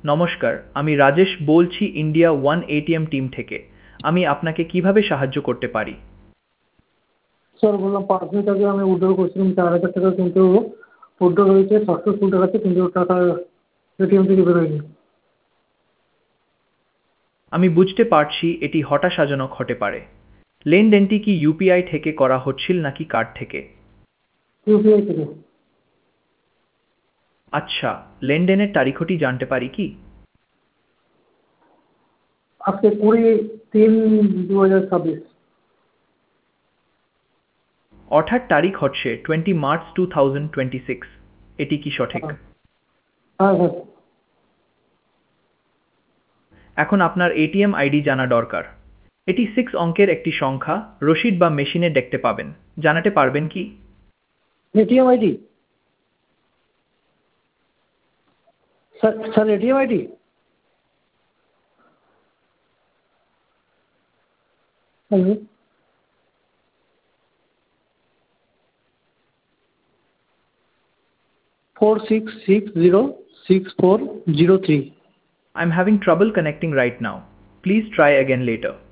নমস্কার, আমি রাজেশ বলছি ইন্ডিয়া ওয়ান এটিএম টিম থেকে। আমি আপনাকে কিভাবে সাহায্য করতে পারি? স্যার বললাম 5 মিনিট আগে আমি উইথড্র করছিলাম 4,000 টাকা, কিন্তু উইথড্র হয়েছে সাকসেসফুল দেখাচ্ছে, কিন্তু টাকা এটিএম থেকে বেরোয়নি। আমি বুঝতে পারছি এটি হতাশাজনক হতে পারে। লেনদেনটি কি ইউপিআই থেকে করা হচ্ছিল নাকি কার্ড থেকে? ইউপিআই থেকে। আচ্ছা, লেনদেনের তারিখটি জানতে পারি কি? আজকে 20/3/2026। অর্থাৎ তারিখ হচ্ছে 20 মার্চ 2026। এটি কি সঠিক? হ্যাঁ, হ্যাঁ স্যার। এখন আপনার এটিএম আইডি জানা দরকার। এটি 6 অঙ্কের একটি সংখ্যা, রসিদ বা মেশিনে দেখতে পাবেন। জানাতে পারবেন কি? ATM ID sir, ATM ID hello, 46606403। I'm having trouble connecting right now. Please try again later.